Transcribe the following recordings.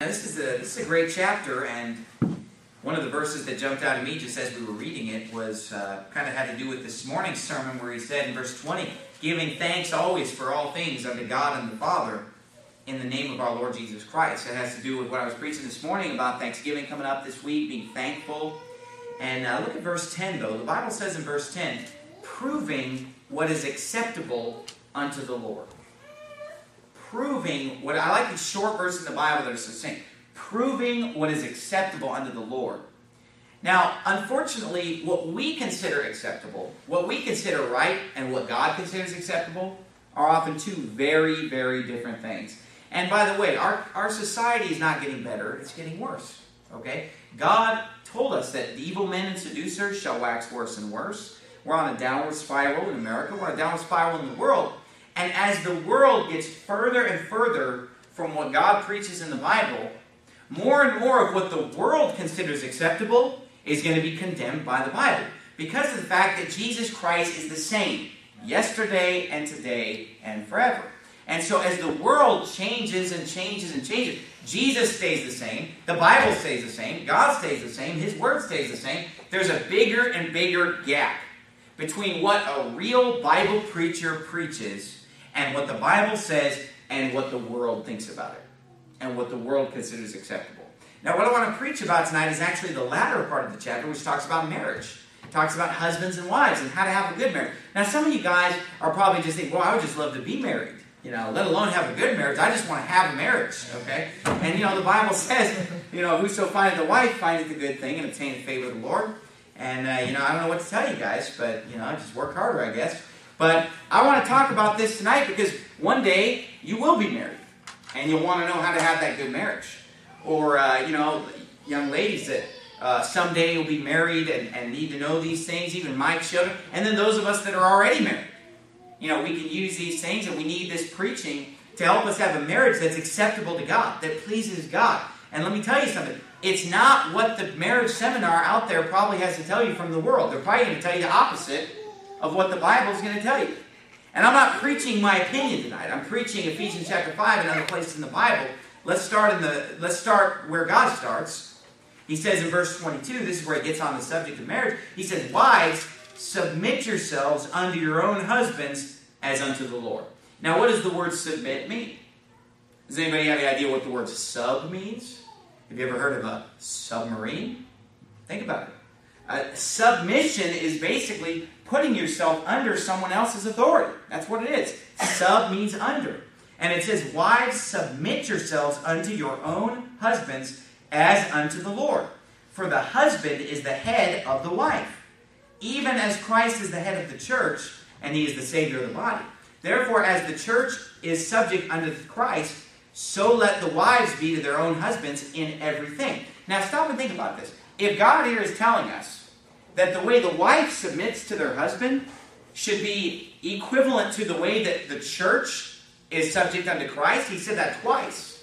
Now, this is a great chapter, and one of the verses that jumped out at me just as we were reading it was kind of had to do with this morning's sermon, where he said in verse 20, giving thanks always for all things unto God and the Father in the name of our Lord Jesus Christ. It has to do with what I was preaching this morning about Thanksgiving coming up this week, being thankful. And look at verse 10, though. The Bible says in verse 10, proving what is acceptable unto the Lord. Proving what, I like these short verses in the Bible that are succinct. Proving what is acceptable unto the Lord. Now, unfortunately, what we consider acceptable, what we consider right, and what God considers acceptable are often two very, very different things. And by the way, our society is not getting better, it's getting worse. Okay? God told us that the evil men and seducers shall wax worse and worse. We're on a downward spiral in America. We're on a downward spiral in the world. And as the world gets further and further from what God preaches in the Bible, more and more of what the world considers acceptable is going to be condemned by the Bible. Because of the fact that Jesus Christ is the same yesterday and today and forever. And so as the world changes and changes and changes, Jesus stays the same, the Bible stays the same, God stays the same, His Word stays the same. There's a bigger and bigger gap between what a real Bible preacher preaches and what the Bible says and what the world thinks about it and what the world considers acceptable. Now, what I want to preach about tonight is actually the latter part of the chapter, which talks about marriage. It talks about husbands and wives and how to have a good marriage. Now, some of you guys are probably just thinking, well, I would just love to be married. Let alone have a good marriage. I just want to have a marriage, okay? And, the Bible says, whoso findeth a wife findeth a good thing and obtaineth favor of the Lord. And, I don't know what to tell you guys, but, just work harder, I guess. But I want to talk about this tonight because one day you will be married. And you'll want to know how to have that good marriage. Or, young ladies that someday will be married and need to know these things, even my children. And then those of us that are already married. We can use these things, and we need this preaching to help us have a marriage that's acceptable to God, that pleases God. And let me tell you something. It's not what the marriage seminar out there probably has to tell you from the world. They're probably going to tell you the opposite of what the Bible is going to tell you. And I'm not preaching my opinion tonight. I'm preaching Ephesians chapter 5 and other places in the Bible. Let's start where God starts. He says in verse 22, this is where he gets on the subject of marriage. He says, wives, submit yourselves unto your own husbands as unto the Lord. Now, what does the word submit mean? Does anybody have any idea what the word sub means? Have you ever heard of a submarine? Think about it. Submission is basically putting yourself under someone else's authority. That's what it is. Sub means under. And it says, wives, submit yourselves unto your own husbands as unto the Lord. For the husband is the head of the wife, even as Christ is the head of the church, and he is the Savior of the body. Therefore, as the church is subject unto Christ, so let the wives be to their own husbands in everything. Now stop and think about this. If God here is telling us that the way the wife submits to their husband should be equivalent to the way that the church is subject unto Christ, he said that twice.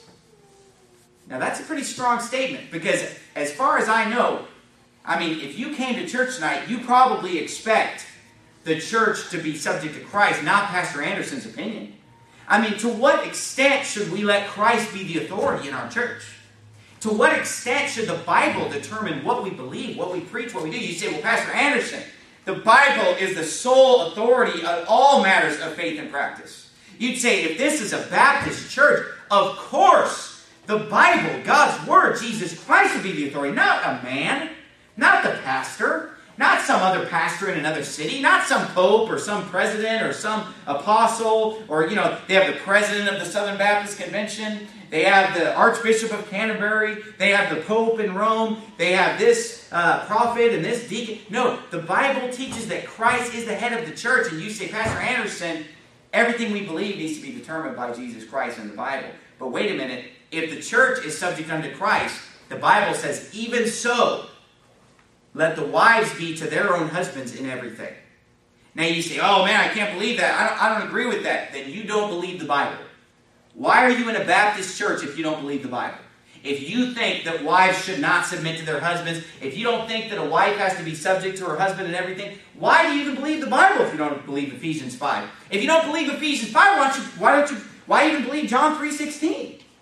Now that's a pretty strong statement, because as far as I know, if you came to church tonight, you probably expect the church to be subject to Christ, not Pastor Anderson's opinion. To what extent should we let Christ be the authority in our church? To what extent should the Bible determine what we believe, what we preach, what we do? You say, well, Pastor Anderson, the Bible is the sole authority on all matters of faith and practice. You'd say, if this is a Baptist church, of course, the Bible, God's Word, Jesus Christ would be the authority, not a man. Not the pastor, not some other pastor in another city, not some pope or some president or some apostle, or, they have the president of the Southern Baptist Convention, they have the Archbishop of Canterbury, they have the Pope in Rome, they have this prophet and this deacon. No, the Bible teaches that Christ is the head of the church, and you say, Pastor Anderson, everything we believe needs to be determined by Jesus Christ in the Bible. But wait a minute, if the church is subject unto Christ, the Bible says, even so, let the wives be to their own husbands in everything. Now you say, oh man, I can't believe that. I don't agree with that. Then you don't believe the Bible. Why are you in a Baptist church if you don't believe the Bible? If you think that wives should not submit to their husbands, if you don't think that a wife has to be subject to her husband and everything, why do you even believe the Bible if you don't believe Ephesians 5? If you don't believe Ephesians 5, why even believe John 3:16?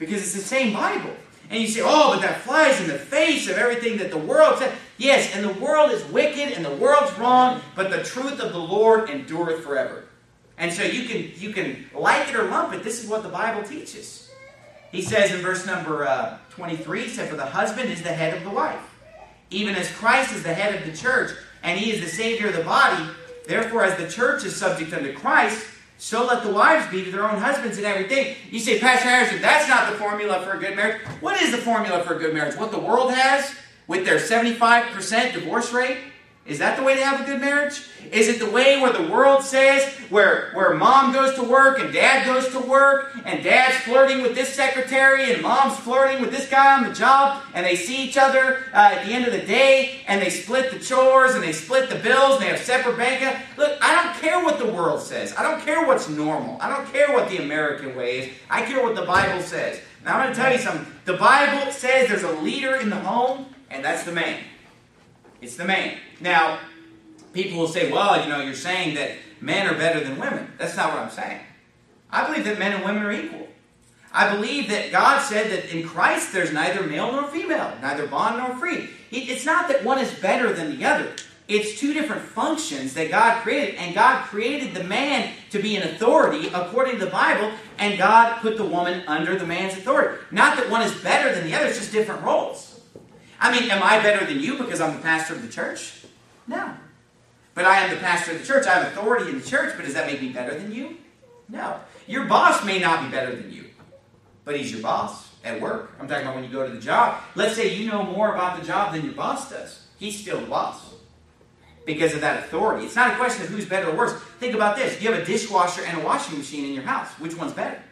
because it's the same Bible. And you say, oh, but that flies in the face of everything that the world said. Yes, and the world is wicked and the world's wrong, but the truth of the Lord endureth forever. And so you can like it or lump it. This is what the Bible teaches. He says in verse number 23, he said, for the husband is the head of the wife, even as Christ is the head of the church, and he is the Savior of the body. Therefore, as the church is subject unto Christ, so let the wives be to their own husbands in everything. You say, Pastor Harrison, that's not the formula for a good marriage. What is the formula for a good marriage? What the world has with their 75% divorce rate? Is that the way to have a good marriage? Is it the way where the world says, where mom goes to work and dad goes to work, and dad's flirting with this secretary and mom's flirting with this guy on the job, and they see each other at the end of the day, and they split the chores, and they split the bills, and they have separate bank accounts? Look, I don't care what the world says. I don't care what's normal. I don't care what the American way is. I care what the Bible says. Now, I'm going to tell you something. The Bible says there's a leader in the home, and that's the man. It's the man. Now, people will say, well, you're saying that men are better than women. That's not what I'm saying. I believe that men and women are equal. I believe that God said that in Christ there's neither male nor female, neither bond nor free. It's not that one is better than the other. It's two different functions that God created. And God created the man to be an authority according to the Bible, and God put the woman under the man's authority. Not that one is better than the other, it's just different roles. I mean, am I better than you because I'm the pastor of the church? No. But I am the pastor of the church. I have authority in the church, but does that make me better than you? No. Your boss may not be better than you, but he's your boss at work. I'm talking about when you go to the job. Let's say you know more about the job than your boss does. He's still the boss because of that authority. It's not a question of who's better or worse. Think about this. You have a dishwasher and a washing machine in your house. Which one's better?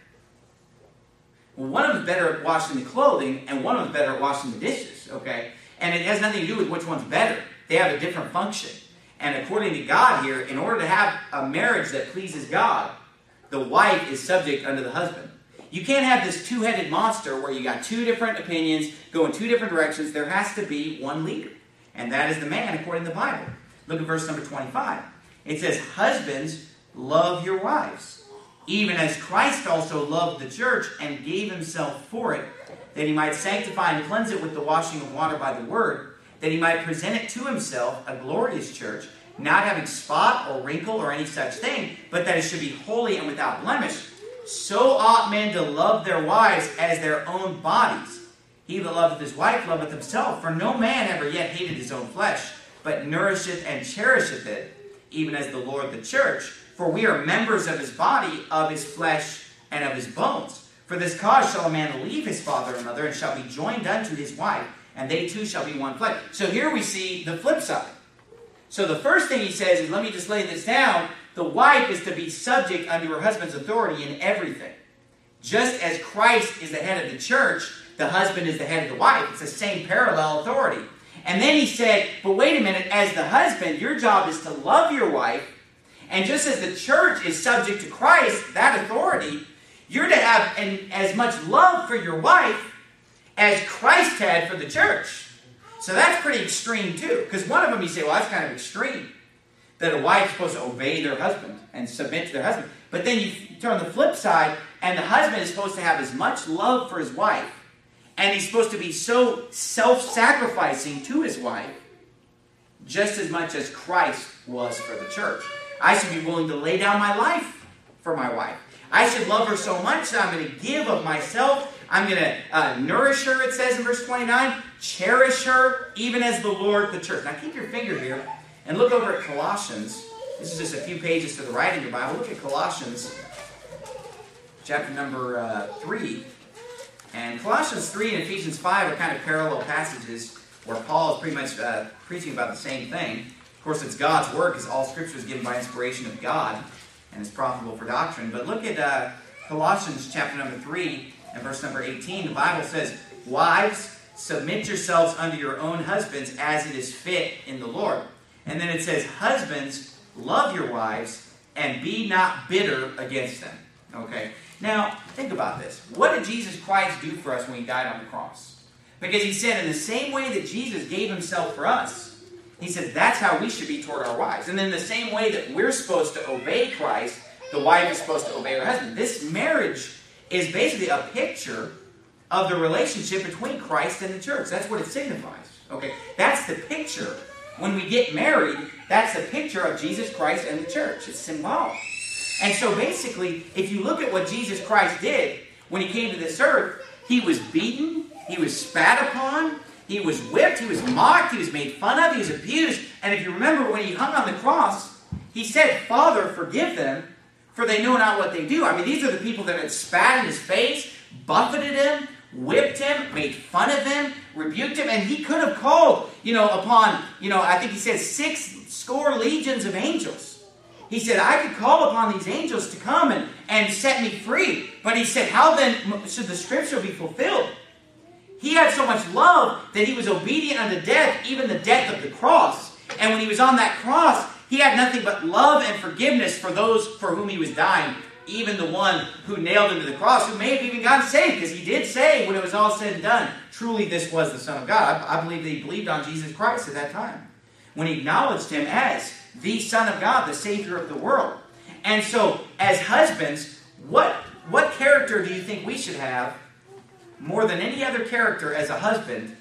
Well, one of them is better at washing the clothing, and one of them is better at washing the dishes, okay? And it has nothing to do with which one's better. They have a different function. And according to God here, in order to have a marriage that pleases God, the wife is subject unto the husband. You can't have this two-headed monster where you got two different opinions, go in two different directions. There has to be one leader. And that is the man according to the Bible. Look at verse number 25. It says, husbands, love your wives, even as Christ also loved the church and gave himself for it, that he might sanctify and cleanse it with the washing of water by the word, that he might present it to himself a glorious church, not having spot or wrinkle or any such thing, but that it should be holy and without blemish. So ought men to love their wives as their own bodies. He that loveth his wife loveth himself, for no man ever yet hated his own flesh, but nourisheth and cherisheth it, even as the Lord the church. For we are members of his body, of his flesh, and of his bones. For this cause shall a man leave his father and mother, and shall be joined unto his wife, and they two shall be one flesh. So here we see the flip side. So the first thing he says is, let me just lay this down. The wife is to be subject unto her husband's authority in everything. Just as Christ is the head of the church, the husband is the head of the wife. It's the same parallel authority. And then he said, but wait a minute, as the husband, your job is to love your wife. And just as the church is subject to Christ, that authority, you're to have as much love for your wife as Christ had for the church. So that's pretty extreme too. Because one of them you say, well, that's kind of extreme. That a wife is supposed to obey their husband and submit to their husband. But then you turn the flip side, and the husband is supposed to have as much love for his wife, and he's supposed to be so self-sacrificing to his wife, just as much as Christ was for the church. I should be willing to lay down my life for my wife. I should love her so much that I'm going to give of myself. I'm going to nourish her, it says in verse 29, cherish her, even as the Lord the church. Now keep your finger here and look over at Colossians. This is just a few pages to the right in your Bible. Look at Colossians chapter number 3. And Colossians 3 and Ephesians 5 are kind of parallel passages where Paul is pretty much preaching about the same thing. Of course, it's God's word because all Scripture is given by inspiration of God and is profitable for doctrine. But look at Colossians chapter number 3 and verse number 18. The Bible says, wives, submit yourselves unto your own husbands as it is fit in the Lord. And then it says, husbands, love your wives and be not bitter against them. Okay? Now, think about this. What did Jesus Christ do for us when he died on the cross? Because he said in the same way that Jesus gave himself for us, he said that's how we should be toward our wives. And then the same way that we're supposed to obey Christ, the wife is supposed to obey her husband. This marriage is basically a picture of the relationship between Christ and the church. That's what it signifies. Okay, that's the picture. When we get married, that's the picture of Jesus Christ and the church. It's symbolic. And so basically, if you look at what Jesus Christ did when he came to this earth, he was beaten, he was spat upon, he was whipped, he was mocked, he was made fun of, he was abused. And if you remember when he hung on the cross, he said, Father, forgive them, for they know not what they do. I mean, these are the people that had spat in his face, buffeted him, whipped him, made fun of him, rebuked him, and he could have called, upon, I think he said 60 legions of angels. He said, I could call upon these angels to come and set me free. But he said, how then should the scripture be fulfilled? He had so much love that he was obedient unto death, even the death of the cross. And when he was on that cross, he had nothing but love and forgiveness for those for whom he was dying. Even the one who nailed him to the cross, who may have even gotten saved, because he did say, when it was all said and done, truly this was the Son of God. I believe that he believed on Jesus Christ at that time, when he acknowledged him as the Son of God, the Savior of the world. And so, as husbands, what character do you think we should have more than any other character as a husband?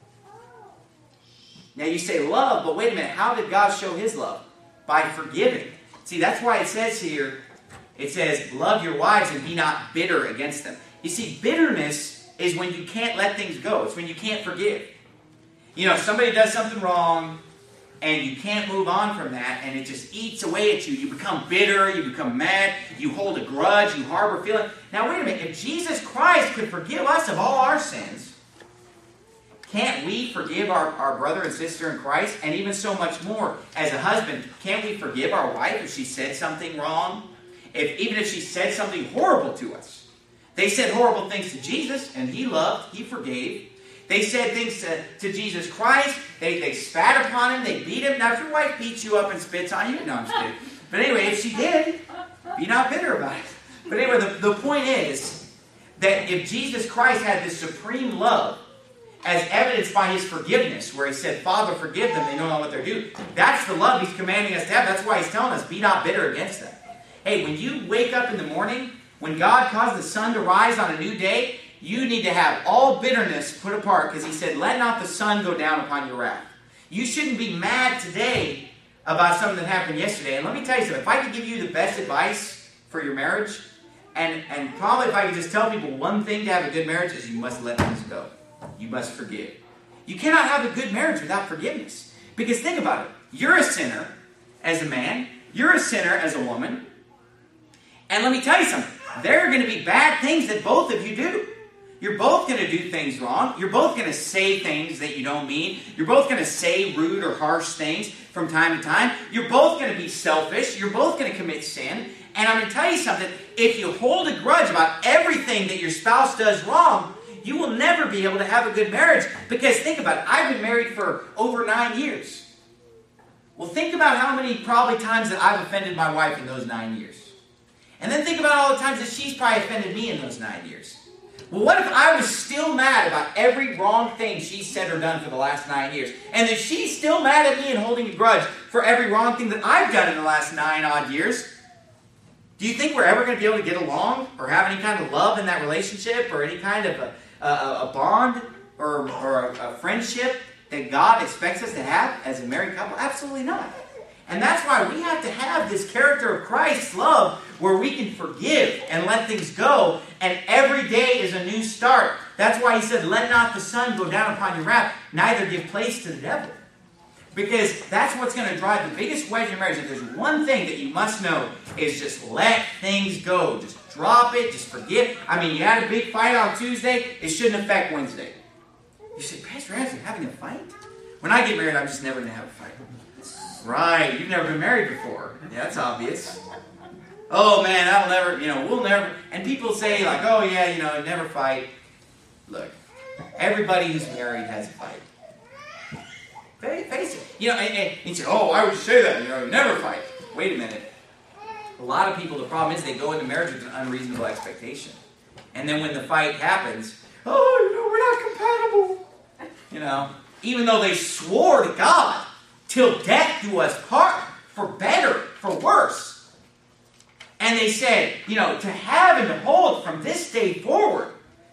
Now you say love, but wait a minute, how did God show his love? By forgiving. See, that's why it says here, it says, love your wives and be not bitter against them. You see, bitterness is when you can't let things go. It's when you can't forgive. Somebody does something wrong, and you can't move on from that, and it just eats away at you. You become bitter, you become mad, you hold a grudge, you harbor feeling. Now wait a minute, if Jesus Christ could forgive us of all our sins, can't we forgive our brother and sister in Christ? And even so much more, as a husband, can't we forgive our wife if she said something wrong? Even if she said something horrible to us. They said horrible things to Jesus, and he loved, he forgave. They said things to Jesus Christ. They spat upon him. They beat him. Now, if your wife beats you up and spits on you, no, I'm just kidding. But anyway, if she did, be not bitter about it. But anyway, the point is that if Jesus Christ had this supreme love, as evidenced by his forgiveness, where he said, Father, forgive them, they know not what they're doing. That's the love he's commanding us to have. That's why he's telling us, be not bitter against them. Hey, when you wake up in the morning, when God caused the sun to rise on a new day, you need to have all bitterness put apart, because he said, let not the sun go down upon your wrath. You shouldn't be mad today about something that happened yesterday. And let me tell you something. If I could give you the best advice for your marriage, and probably if I could just tell people one thing to have a good marriage, is you must let things go. You must forgive. You cannot have a good marriage without forgiveness. Because think about it. You're a sinner as a man. You're a sinner as a woman. And let me tell you something. There are going to be bad things that both of you do. You're both going to do things wrong. You're both going to say things that you don't mean. You're both going to say rude or harsh things from time to time. You're both going to be selfish. You're both going to commit sin. And I'm going to tell you something. If you hold a grudge about everything that your spouse does wrong, you will never be able to have a good marriage. Because think about it. I've been married for over 9 years. Well, think about how many probably times that I've offended my wife in those 9 years. And then think about all the times that she's probably offended me in those 9 years. Well, what if I was still mad about every wrong thing she said or done for the last 9 years? And if she's still mad at me and holding a grudge for every wrong thing that I've done in the last 9 odd years, do you think we're ever going to be able to get along or have any kind of love in that relationship or any kind of a bond or a friendship that God expects us to have as a married couple? Absolutely not. And that's why we have to have this character of Christ's love where we can forgive and let things go, and every day is a new start. That's why he said, let not the sun go down upon your wrath, neither give place to the devil. Because that's what's going to drive the biggest wedge in marriage. If there's one thing that you must know, is just let things go. Just drop it, just forgive. I mean, you had a big fight on Tuesday, it shouldn't affect Wednesday. You say, Pastor Ramsey, having a fight? When I get married, I'm just never going to have a fight. Right, you've never been married before. Yeah, that's obvious. Oh man, that'll never, we'll never. And people say like, oh yeah, never fight. Look, everybody who's married has a fight. Face it. And you say, oh, why would you say that? Never fight. Wait a minute. A lot of people, the problem is they go into marriage with an unreasonable expectation. And then when the fight happens, oh, we're not compatible. Even though they swore to God, till death do us part, for better, for worse. And they said, to have and to hold from this day forward,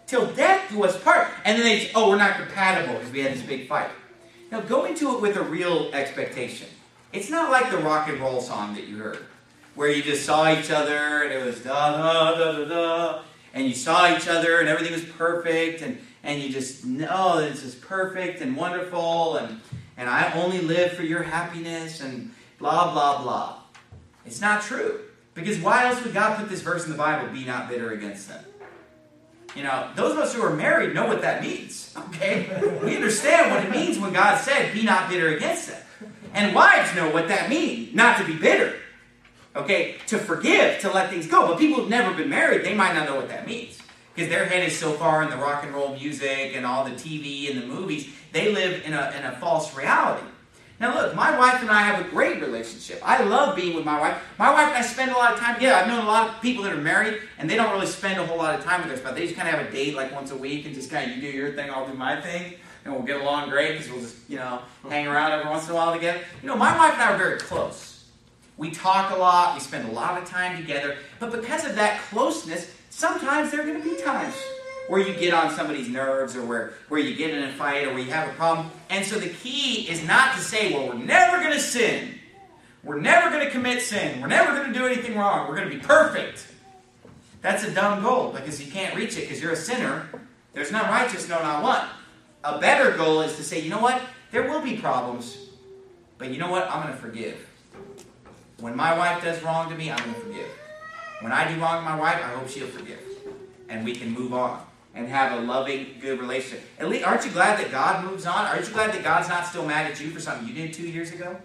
Till death do us part. And then they say, oh, we're not compatible because we had this big fight. Now, go into it with a real expectation. It's not like the rock and roll song that you heard, where you just saw each other and it was da-da-da-da-da, and you saw each other and everything was perfect, and you just know that it's just perfect and wonderful, and I only live for your happiness, and blah, blah, blah. It's not true. Because why else would God put this verse in the Bible, be not bitter against them? You know, those of us who are married know what that means, okay? We understand what it means when God said, be not bitter against them. And wives know what that means, not to be bitter. Okay, to forgive, to let things go. But people who've never been married, they might not know what that means. Because their head is so far in the rock and roll music and all the TV and the movies, they live in a false reality. Now look, my wife and I have a great relationship. I love being with my wife. My wife and I spend a lot of time together. I've known a lot of people that are married, and they don't really spend a whole lot of time with their spouse. They just kind of have a date like once a week and just kind of, you do your thing, I'll do my thing. And we'll get along great because we'll just, hang around every once in a while together. My wife and I are very close. We talk a lot. We spend a lot of time together. But because of that closeness, sometimes there are going to be times where you get on somebody's nerves, or where you get in a fight, or where you have a problem. And so the key is not to say, well, we're never going to sin. We're never going to commit sin. We're never going to do anything wrong. We're going to be perfect. That's a dumb goal, because you can't reach it because you're a sinner. There's none righteous, no, not one. A better goal is to say, you know what? There will be problems, but you know what? I'm going to forgive. When my wife does wrong to me, I'm going to forgive. When I do wrong to my wife, I hope she'll forgive. And we can move on and have a loving, good relationship. At least, aren't you glad that God moves on? Aren't you glad that God's not still mad at you for something you did 2 years ago?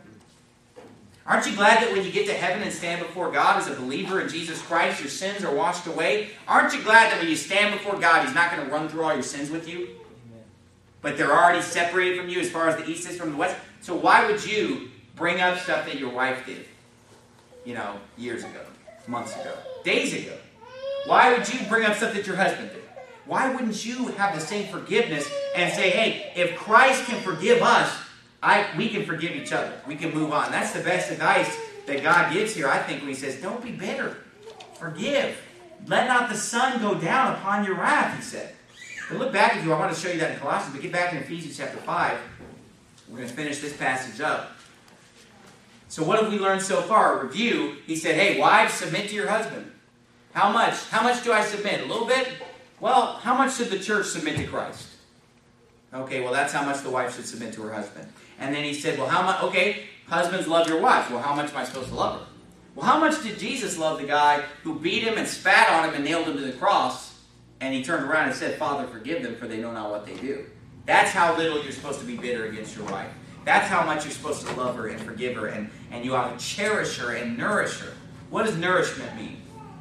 Aren't you glad that when you get to heaven and stand before God as a believer in Jesus Christ, your sins are washed away? Aren't you glad that when you stand before God, He's not going to run through all your sins with you? But they're already separated from you as far as the east is from the west. So why would you bring up stuff that your wife did? Years ago, months ago, days ago. Why would you bring up stuff that your husband did? Why wouldn't you have the same forgiveness and say, hey, if Christ can forgive us, we can forgive each other. We can move on. That's the best advice that God gives here, I think, when He says, don't be bitter. Forgive. Let not the sun go down upon your wrath, He said. But look back with you. I want to show you that in Colossians, but get back in Ephesians chapter 5. We're going to finish this passage up. So what have we learned so far? A review. He said, hey, wives, submit to your husband. How much? How much do I submit? A little bit? Well, how much should the church submit to Christ? Okay, well, that's how much the wife should submit to her husband. And then he said, well, how much? Okay, husbands, love your wives. Well, how much am I supposed to love her? Well, how much did Jesus love the guy who beat him and spat on him and nailed him to the cross, and he turned around and said, Father, forgive them, for they know not what they do? That's how little you're supposed to be bitter against your wife. That's how much you're supposed to love her and forgive her, and you ought to cherish her and nourish her. What does nourishment mean?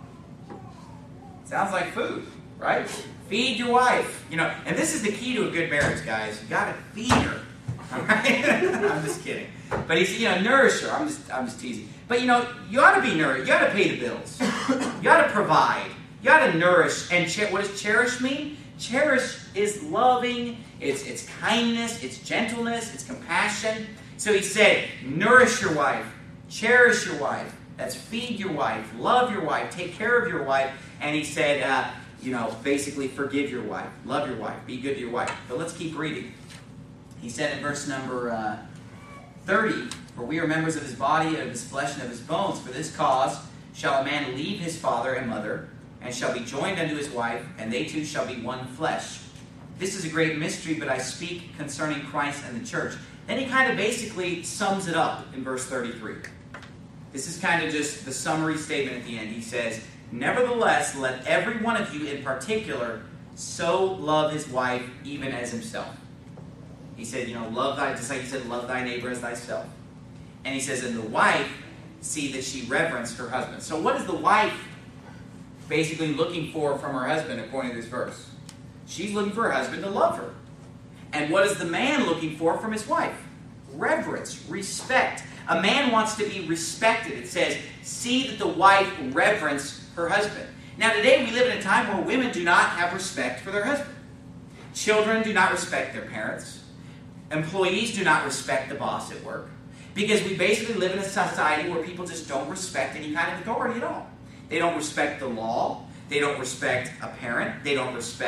Sounds like food, right? Feed your wife. And this is the key to a good marriage, guys. You got to feed her. All right? I'm just kidding. But he said, nourish her. I'm just teasing. But you ought to be nourished. You ought to pay the bills. You ought to provide. You ought to nourish. And what does cherish mean? Cherish is loving. It's kindness. It's gentleness. It's compassion. So he said, nourish your wife. Cherish your wife. That's feed your wife. Love your wife. Take care of your wife. And he said, basically forgive your wife. Love your wife. Be good to your wife. But let's keep reading. He said in verse number 30, for we are members of His body, of His flesh, and of His bones. For this cause shall a man leave his father and mother, and shall be joined unto his wife, and they two shall be one flesh. This is a great mystery, but I speak concerning Christ and the church. Then he kind of basically sums it up in verse 33. This is kind of just the summary statement at the end. He says, nevertheless, let every one of you in particular so love his wife even as himself. He said, just like he said, love thy neighbor as thyself. And he says, and the wife, see that she reverence her husband. So what is the wife basically looking for from her husband according to this verse? She's looking for her husband to love her. And what is the man looking for from his wife? Reverence, respect. A man wants to be respected. It says, see that the wife reverence her husband. Now today we live in a time where women do not have respect for their husband. Children do not respect their parents. Employees do not respect the boss at work. Because we basically live in a society where people just don't respect any kind of authority at all. They don't respect the law. They don't respect a parent. They don't respect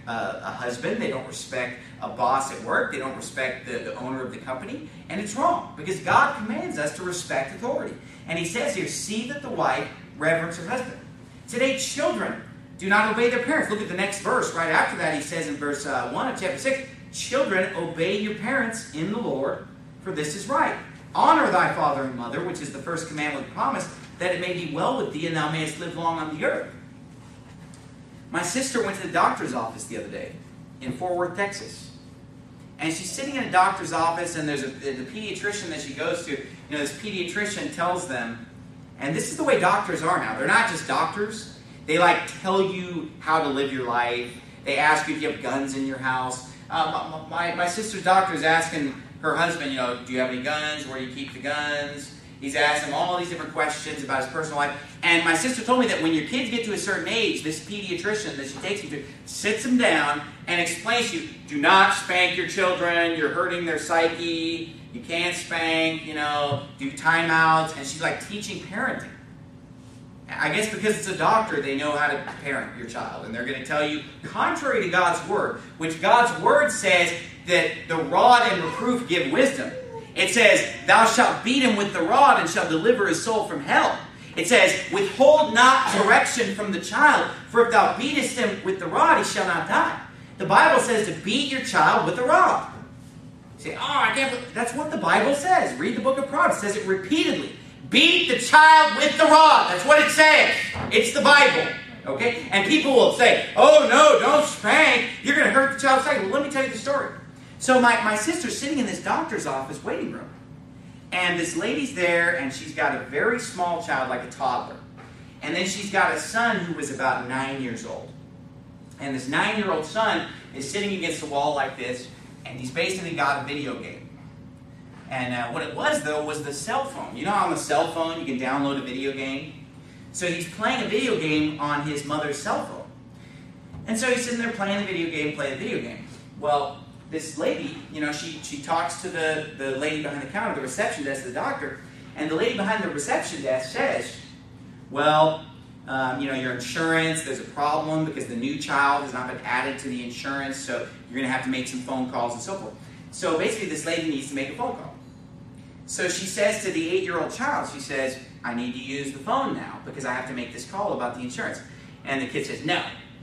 a husband. They don't respect a boss at work. They don't respect the owner of the company. And it's wrong, because God commands us to respect authority. And he says here, see that the wife reverence her husband. Today, children do not obey their parents. Look at the next verse. Right after that, he says in verse 1 of chapter 6, children, obey your parents in the Lord, for this is right. Honor thy father and mother, which is the first commandment with promise, that it may be well with thee and thou mayest live long on the earth. My sister went to the doctor's office the other day in Fort Worth, Texas. And she's sitting in a doctor's office, and there's the pediatrician that she goes to. This pediatrician tells them, and this is the way doctors are now. They're not just doctors. They tell you how to live your life. They ask you if you have guns in your house. My sister's doctor is asking her husband, do you have any guns? Where do you keep the guns? He's asking him all these different questions about his personal life. And my sister told me that when your kids get to a certain age, this pediatrician that she takes you to sits them down and explains to you, do not spank your children. You're hurting their psyche. You can't spank, do timeouts. And she's teaching parenting. I guess because it's a doctor, they know how to parent your child. And they're going to tell you, contrary to God's word, which God's word says that the rod and reproof give wisdom. It says, thou shalt beat him with the rod and shalt deliver his soul from hell. It says, withhold not correction from the child, for if thou beatest him with the rod, he shall not die. The Bible says to beat your child with the rod. You say, I can't. That's what the Bible says. Read the book of Proverbs. It says it repeatedly. Beat the child with the rod. That's what it says. It's the Bible. Okay? And people will say, oh no, don't spank. You're going to hurt the child's psyche. Well, let me tell you the story. So my sister's sitting in this doctor's office waiting room. And this lady's there, and she's got a very small child, like a toddler. And then she's got a son who was about 9 years old. And this 9-year-old son is sitting against the wall like this, and he's basically got a video game. And what it was, though, was the cell phone. On the cell phone, you can download a video game. So he's playing a video game on his mother's cell phone. And so he's sitting there playing the video game. Well, this lady, she talks to the lady behind the counter, the reception desk, the doctor, and the lady behind the reception desk says, well, your insurance, there's a problem because the new child has not been added to the insurance, so you're going to have to make some phone calls and so forth. So basically, this lady needs to make a phone call. So she says to the 8-year-old child, she says, I need to use the phone now because I have to make this call about the insurance. And the kid says, no.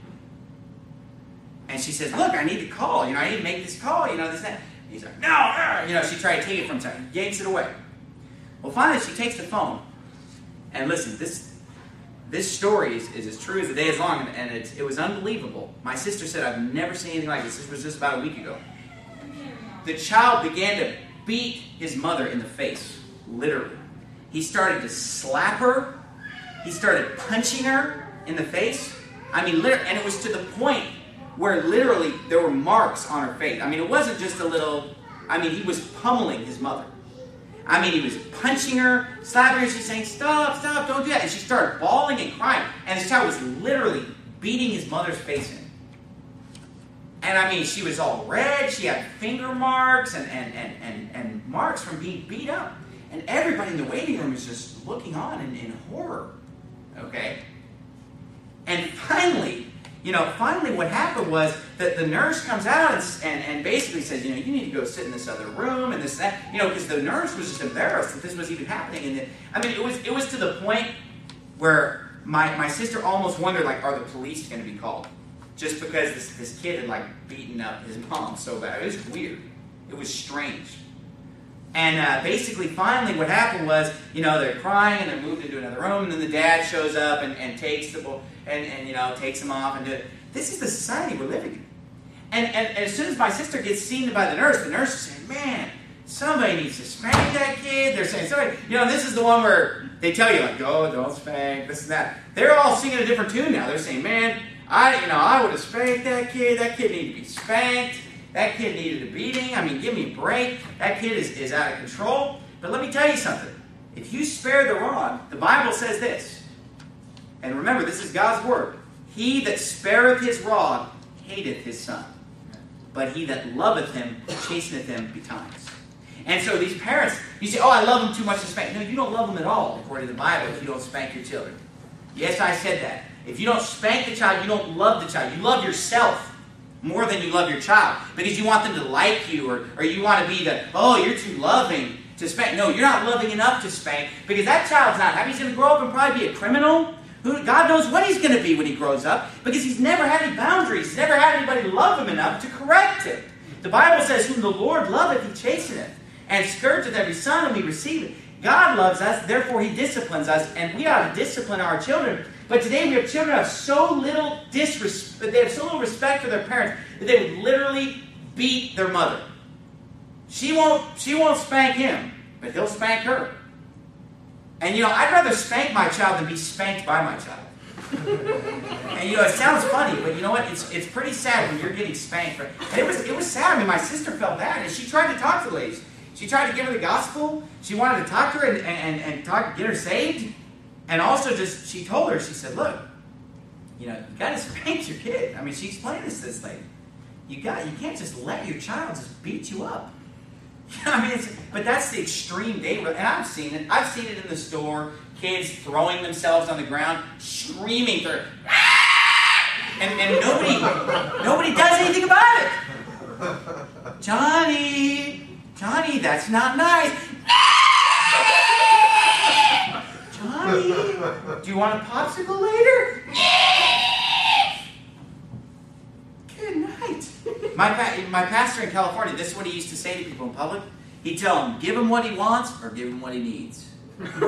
And she says, look, I need to call. I need to make this call. This, that. And he's like, no. She tried to take it from him. Yanks it away. Well, finally, she takes the phone. And listen, this story is as true as the day is long. And it was unbelievable. My sister said, I've never seen anything like this. This was just about a week ago. The child began to beat his mother in the face. Literally. He started to slap her. He started punching her in the face. Literally. And it was to the point where literally there were marks on her face. It wasn't just a little, he was pummeling his mother. He was punching her, slapping her, she's saying, stop, don't do that. And she started bawling and crying. And this child was literally beating his mother's face in. And she was all red, she had finger marks and marks from being beat up. And everybody in the waiting room is just looking on in horror. Okay? And finally what happened was that the nurse comes out and basically says, you need to go sit in this other room and this and that, because the nurse was just embarrassed that this was even happening. And it was to the point where my sister almost wondered, are the police going to be called? Just because this kid had beaten up his mom so bad. It was weird. It was strange. And basically, finally, what happened was, they're crying and they're moved into another room, and then the dad shows up and takes the boy and takes him off and do it. This is the society we're living in. And as soon as my sister gets seen by the nurse is saying, man, somebody needs to spank that kid. They're saying, sorry, this is the one where they tell you, oh, don't spank, this and that. They're all singing a different tune now. They're saying, man, I would have spanked that kid. That kid needed to be spanked. That kid needed a beating. Give me a break. That kid is out of control. But let me tell you something. If you spare the rod, the Bible says this. And remember, this is God's word. He that spareth his rod hateth his son. But he that loveth him chasteneth him betimes. And so these parents, you say, I love them too much to spank. No, you don't love them at all, according to the Bible, if you don't spank your children. Yes, I said that. If you don't spank the child, you don't love the child. You love yourself. more than you love your child because you want them to like you or you want to be you're too loving to spank. No, you're not loving enough to spank because that child's not happy. He's going to grow up and probably be a criminal. God knows what he's going to be when he grows up because he's never had any boundaries. He's never had anybody love him enough to correct him. The Bible says, whom the Lord loveth, he chasteneth, and scourgeth every son whom he receiveth. God loves us, therefore he disciplines us, and we ought to discipline our children. But today we have children who have so little disrespect, they have so little respect for their parents that they would literally beat their mother. She won't spank him, but he'll spank her. And I'd rather spank my child than be spanked by my child. And it sounds funny, but you know what? It's pretty sad when you're getting spanked. And it was sad. I mean, my sister felt bad, and she tried to talk to the ladies. She tried to give her the gospel. She wanted to talk to her and get her saved. And also she told her, she said, look, you got to spank your kid. I mean, she explained this to this lady. You can't just let your child just beat you up. But that's the extreme danger, and I've seen it. I've seen it in the store. Kids throwing themselves on the ground, screaming for, and nobody does anything about it. Johnny, that's not nice. Johnny, do you want a popsicle later? Good night. My pastor in California, this is what he used to say to people in public. He'd tell them, give him what he wants or give him what he needs. But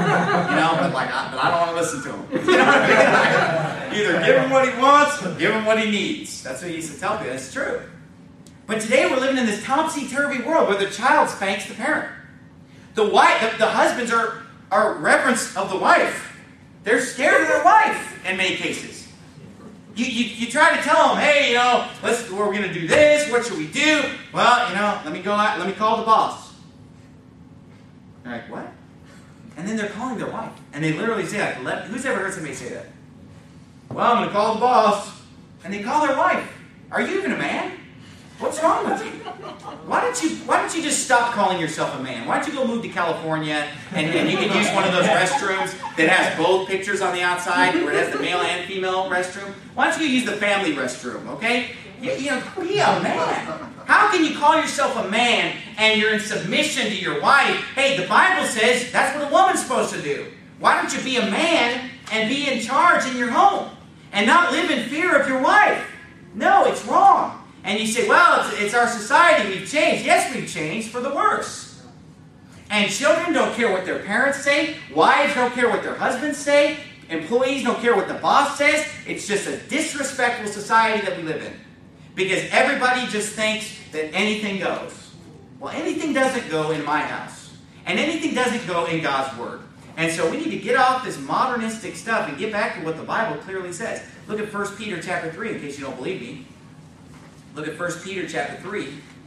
I don't want to listen to him. You know what I mean? Either give him what he wants or give him what he needs. That's what he used to tell people. That's true. But today we're living in this topsy-turvy world where the child spanks the parent. The husbands are reverence of the wife. They're scared of their wife in many cases. You try to tell them, hey, we're going to do this. What should we do? Well, let me go out. Let me call the boss. They're like, what? And then they're calling their wife. And they literally say that. Who's ever heard somebody say that? Well, I'm going to call the boss. And they call their wife. Are you even a man? What's wrong with you? Why don't you just stop calling yourself a man? Why don't you go move to California and you can use one of those restrooms that has both pictures on the outside where it has the male and female restroom? Why don't you use the family restroom, okay? Be a man. How can you call yourself a man and you're in submission to your wife? Hey, the Bible says that's what a woman's supposed to do. Why don't you be a man and be in charge in your home and not live in fear of your wife? No, it's wrong. And you say, well, it's our society. We've changed. Yes, we've changed for the worse. And children don't care what their parents say. Wives don't care what their husbands say. Employees don't care what the boss says. It's just a disrespectful society that we live in. Because everybody just thinks that anything goes. Well, anything doesn't go in my house. And anything doesn't go in God's Word. And so we need to get off this modernistic stuff and get back to what the Bible clearly says. Look at 1 Peter chapter 3 in case you don't believe me. Look at 1 Peter chapter 3.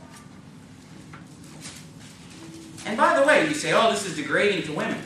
And by the way, you say, oh, this is degrading to women.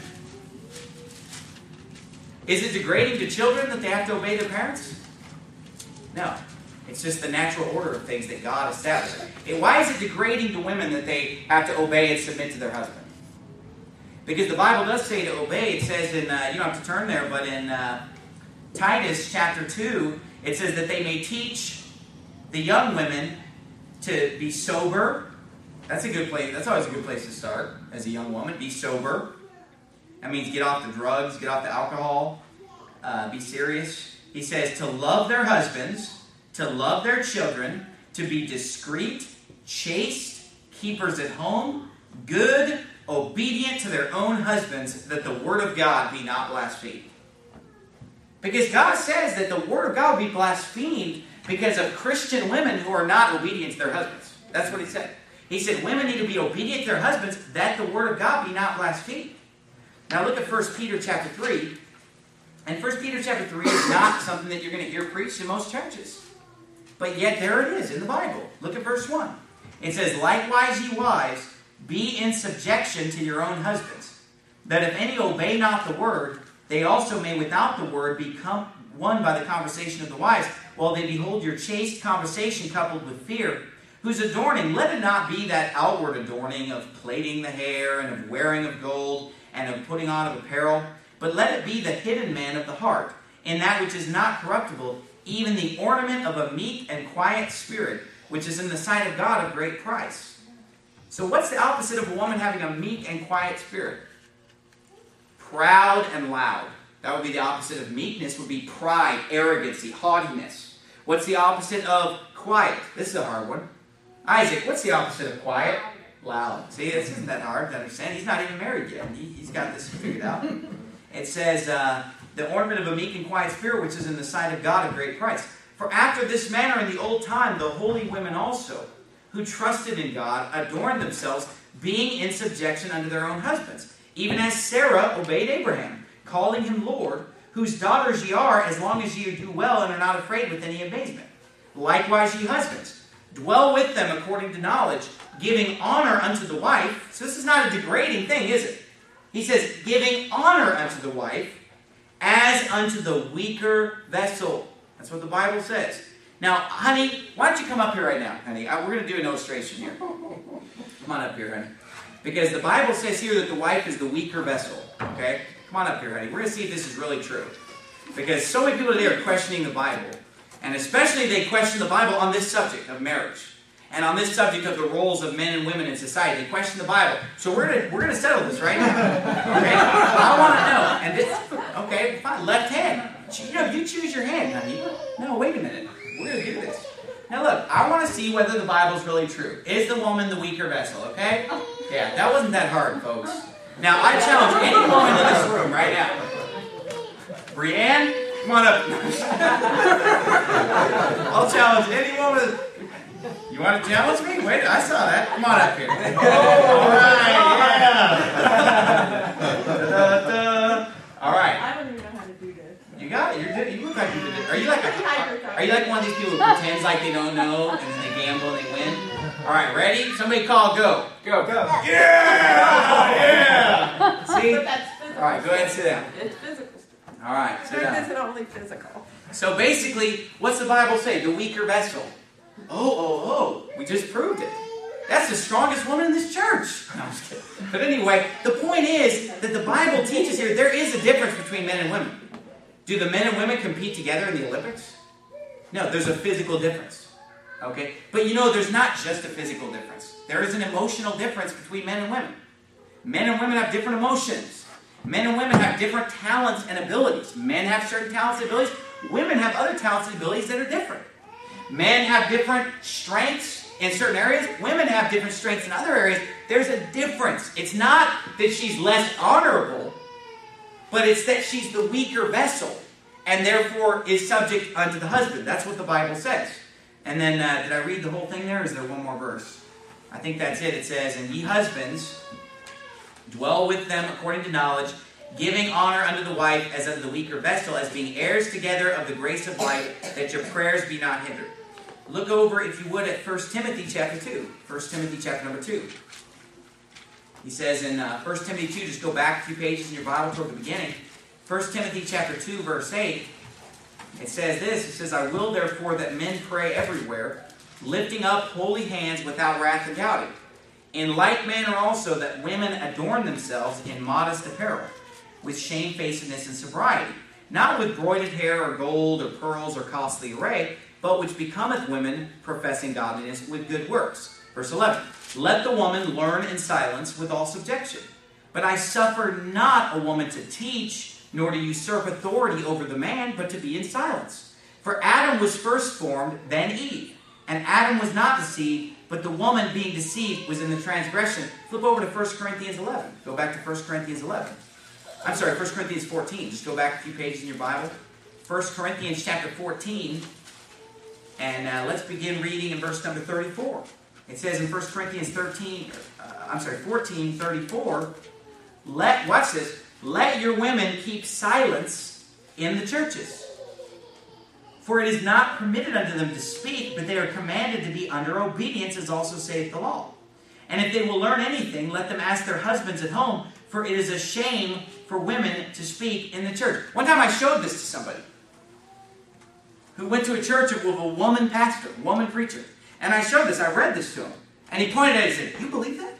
Is it degrading to children that they have to obey their parents? No. It's just the natural order of things that God established. And why is it degrading to women that they have to obey and submit to their husband? Because the Bible does say to obey. It says in, you don't have to turn there, but in Titus chapter 2, it says that they may teach the young women to be sober. That's a good place. That's always a good place to start as a young woman. Be sober. That means get off the drugs, get off the alcohol, be serious. He says to love their husbands, to love their children, to be discreet, chaste, keepers at home, good, obedient to their own husbands, that the word of God be not blasphemed. Because God says that the word of God will be blasphemed because of Christian women who are not obedient to their husbands. That's what he said. He said women need to be obedient to their husbands that the word of God be not blasphemed. Now look at 1 Peter chapter 3. And 1 Peter chapter 3 is not something that you're going to hear preached in most churches. But yet there it is in the Bible. Look at verse 1. It says, likewise ye wives, be in subjection to your own husbands, that if any obey not the word, they also may without the word become won by the conversation of the wives, while they behold your chaste conversation coupled with fear, whose adorning, let it not be that outward adorning of plaiting the hair and of wearing of gold and of putting on of apparel, but let it be the hidden man of the heart, in that which is not corruptible, even the ornament of a meek and quiet spirit, which is in the sight of God of great price. So what's the opposite of a woman having a meek and quiet spirit? Proud and loud. That would be the opposite of meekness, would be pride, arrogancy, haughtiness. What's the opposite of quiet? This is a hard one. Isaac, what's the opposite of quiet? Loud. See, this isn't that hard to understand. He's not even married yet. He's got this figured out. It says, the ornament of a meek and quiet spirit, which is in the sight of God of great price. For after this manner in the old time, the holy women also, who trusted in God, adorned themselves, being in subjection unto their own husbands, even as Sarah obeyed Abraham, calling him Lord, whose daughters ye are, as long as ye do well and are not afraid with any amazement. Likewise, ye husbands, dwell with them according to knowledge, giving honor unto the wife. So this is not a degrading thing, is it? He says, giving honor unto the wife, as unto the weaker vessel. That's what the Bible says. Now, honey, why don't you come up here right now, honey? We're going to do an illustration here. Come on up here, honey. Because the Bible says here that the wife is the weaker vessel. Okay? Come on up here, honey. We're going to see if this is really true. Because so many people today are questioning the Bible. And especially they question the Bible on this subject of marriage. And on this subject of the roles of men and women in society. They question the Bible. So we're gonna settle this right now. Okay? I want to know. And this, okay, fine. Left hand. You choose your hand, honey. No, wait a minute. We're going to do this. Now look, I want to see whether the Bible's really true. Is the woman the weaker vessel, okay? Yeah, that wasn't that hard, folks. Now, I challenge any woman in this room right now. Brianne, come on up. I'll challenge any woman. You want to challenge me? Wait, I saw that. Come on up here. All right, yeah. All right. I don't even know how to do this. You got it. You look like you did it. Are you like one of these people who pretends like they don't know and then they gamble and they win? All right, ready? Somebody call go. Go. Yeah! Yeah! See? But that's physical. All right, go ahead and sit down. It's physical. All right, sit Marriage down. isn't only physical. So basically, what's the Bible say? The weaker vessel. Oh. We just proved it. That's the strongest woman in this church. No, I'm just kidding. But anyway, the point is that the Bible teaches here there is a difference between men and women. Do the men and women compete together in the Olympics? No, there's a physical difference. Okay? But there's not just a physical difference. There is an emotional difference between men and women. Men and women have different emotions. Men and women have different talents and abilities. Men have certain talents and abilities. Women have other talents and abilities that are different. Men have different strengths in certain areas. Women have different strengths in other areas. There's a difference. It's not that she's less honorable, but it's that she's the weaker vessel and therefore is subject unto the husband. That's what the Bible says. And then, did I read the whole thing there, or is there one more verse? I think that's it. It says, and ye husbands, dwell with them according to knowledge, giving honor unto the wife as unto the weaker vessel, as being heirs together of the grace of life, that your prayers be not hindered. Look over, if you would, at 1 Timothy chapter 2. 1 Timothy chapter number 2. He says in 1 Timothy 2, just go back a few pages in your Bible toward the beginning. 1 Timothy chapter 2, verse 8. It says this. It says, I will therefore that men pray everywhere, lifting up holy hands without wrath and doubting. In like manner also that women adorn themselves in modest apparel, with shamefacedness and sobriety, not with broided hair or gold or pearls or costly array, but which becometh women professing godliness with good works. Verse 11, let the woman learn in silence with all subjection. But I suffer not a woman to teach, nor to usurp authority over the man, but to be in silence. For Adam was first formed, then Eve. And Adam was not deceived, but the woman being deceived was in the transgression. Flip over to 1 Corinthians 11. Go back to 1 Corinthians 11. I'm sorry, 1 Corinthians 14. Just go back a few pages in your Bible. 1 Corinthians chapter 14. And let's begin reading in verse number 34. It says in 1 Corinthians 14, 34, watch this, let your women keep silence in the churches. For it is not permitted unto them to speak, but they are commanded to be under obedience, as also saith the law. And if they will learn anything, let them ask their husbands at home, for it is a shame for women to speak in the church. One time I showed this to somebody who went to a church with a woman pastor, woman preacher. And I showed this, I read this to him. And he pointed at it and said, you believe that?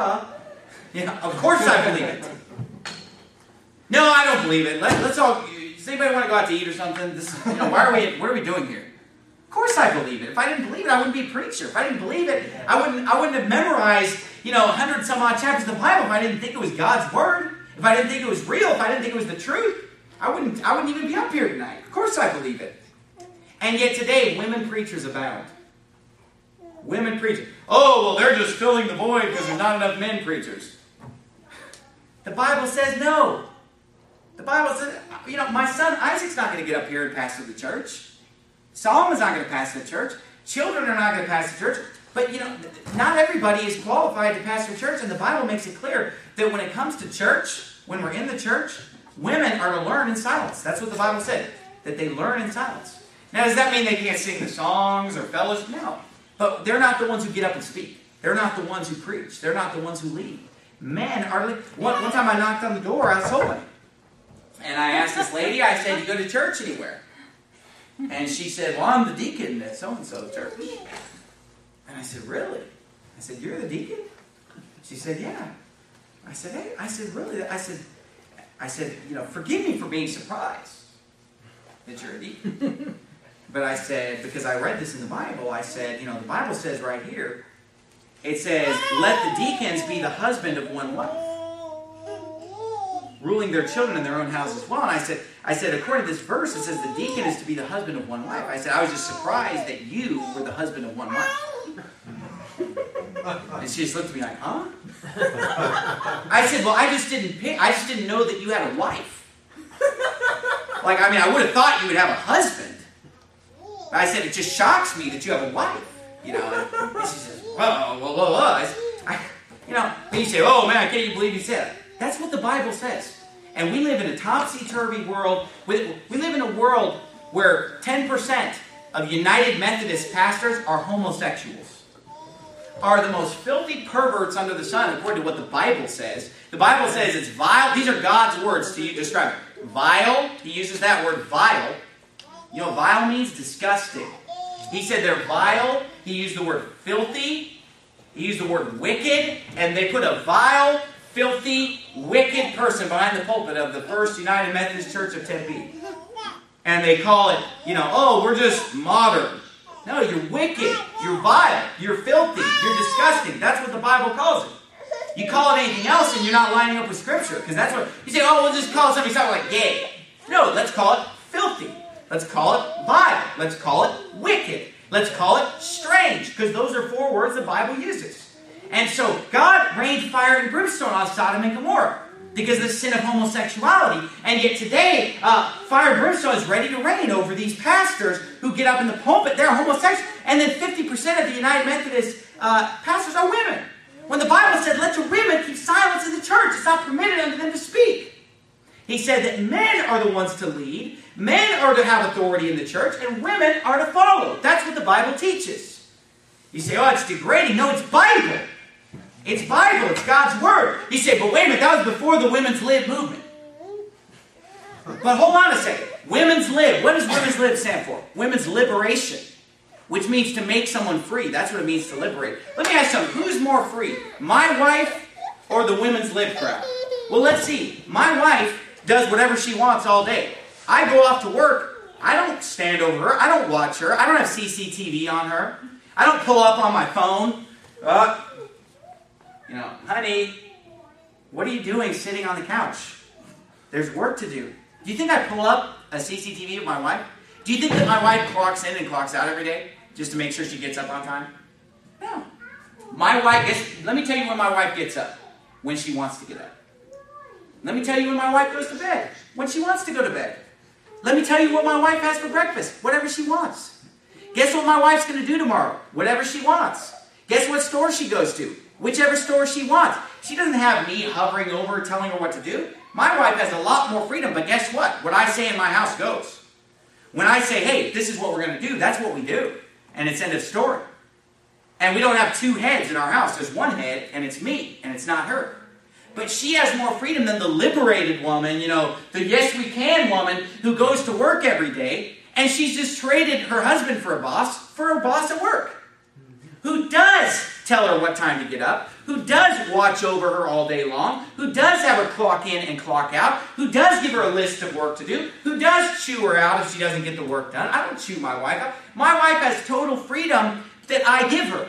Yeah, of course I believe it. No, I don't believe it. Let's all, Does anybody want to go out to eat or something? What are we doing here? Of course I believe it. If I didn't believe it, I wouldn't be a preacher. If I didn't believe it, I wouldn't have memorized, 100 some odd chapters of the Bible if I didn't think it was God's Word. If I didn't think it was real, if I didn't think it was the truth, I wouldn't even be up here tonight. Of course I believe it. And yet today, women preachers abound. Women preachers. Oh, well, they're just filling the void because there's not enough men preachers. The Bible says no. The Bible says, my son Isaac's not going to get up here and pastor the church. Solomon's not going to pastor the church. Children are not going to pastor the church. But, not everybody is qualified to pastor church. And the Bible makes it clear that when it comes to church, when we're in the church, women are to learn in silence. That's what the Bible said, that they learn in silence. Now, does that mean they can't sing the songs or fellowship? No. But they're not the ones who get up and speak. They're not the ones who preach. They're not the ones who lead. Men are... One time I knocked on the door out of Solway. And I asked this lady, I said, you go to church anywhere? And she said, well, I'm the deacon at so-and-so church. And I said, really? I said, you're the deacon? She said, yeah. I said, hey. I said, really? I said, forgive me for being surprised that you're a deacon. But I said, because I read this in the Bible, I said, the Bible says right here, it says, let the deacons be the husband of one wife, ruling their children in their own house as well. And I said, according to this verse, it says the deacon is to be the husband of one wife. I said, I was just surprised that you were the husband of one wife. And she just looked at me like, huh? I said, well, I just didn't know that you had a wife. I would have thought you would have a husband. But I said, it just shocks me that you have a wife. And she says, whoa. But you say, oh man, I can't even believe you said that. That's what the Bible says. And we live in a topsy-turvy world. We live in a world where 10% of United Methodist pastors are homosexuals. Are the most filthy perverts under the sun, according to what the Bible says. The Bible says it's vile. These are God's words to describe it. Vile, he uses that word vile. You know what vile means? Disgusting. He said they're vile. He used the word filthy. He used the word wicked. And they put a vile, filthy, wicked person behind the pulpit of the First United Methodist Church of Tempe. And they call it, we're just modern. No, you're wicked. You're vile. You're filthy. You're disgusting. That's what the Bible calls it. You call it anything else and you're not lining up with Scripture. Because that's what... You say, we'll just call something like gay. No, let's call it filthy. Let's call it vile. Let's call it wicked. Let's call it strange. Because those are 4 words the Bible uses. And so God rained fire and brimstone on Sodom and Gomorrah because of the sin of homosexuality. And yet today, fire and brimstone is ready to rain over these pastors who get up in the pulpit. They're homosexual. And then 50% of the United Methodist pastors are women. When the Bible said, let the women keep silence in the church. It's not permitted unto them to speak. He said that men are the ones to lead. Men are to have authority in the church. And women are to follow. That's what the Bible teaches. You say, it's degrading. No, it's Bible. It's Bible. It's God's Word. You say, but wait a minute. That was before the Women's Lib movement. But hold on a second. Women's Lib. What does Women's Lib stand for? Women's Liberation. Which means to make someone free. That's what it means to liberate. Let me ask you something. Who's more free? My wife or the Women's Lib crowd? Well, let's see. My wife does whatever she wants all day. I go off to work. I don't stand over her. I don't watch her. I don't have CCTV on her. I don't pull up on my phone. Honey, what are you doing sitting on the couch? There's work to do. Do you think I pull up a CCTV of my wife? Do you think that my wife clocks in and clocks out every day just to make sure she gets up on time? No. My wife let me tell you when my wife gets up. When she wants to get up. Let me tell you when my wife goes to bed. When she wants to go to bed. Let me tell you what my wife has for breakfast. Whatever she wants. Guess what my wife's going to do tomorrow? Whatever she wants. Guess what store she goes to? Whichever store she wants. She doesn't have me hovering over her telling her what to do. My wife has a lot more freedom, but guess what? What I say in my house goes. When I say, hey, this is what we're going to do, that's what we do. And it's end of story. And we don't have 2 heads in our house. There's 1 head, and it's me, and it's not her. But she has more freedom than the liberated woman, the yes we can woman who goes to work every day, and she's just traded her husband for a boss at work. Who does tell her what time to get up, who does watch over her all day long, who does have her clock in and clock out, who does give her a list of work to do, who does chew her out if she doesn't get the work done. I don't chew my wife out. My wife has total freedom that I give her.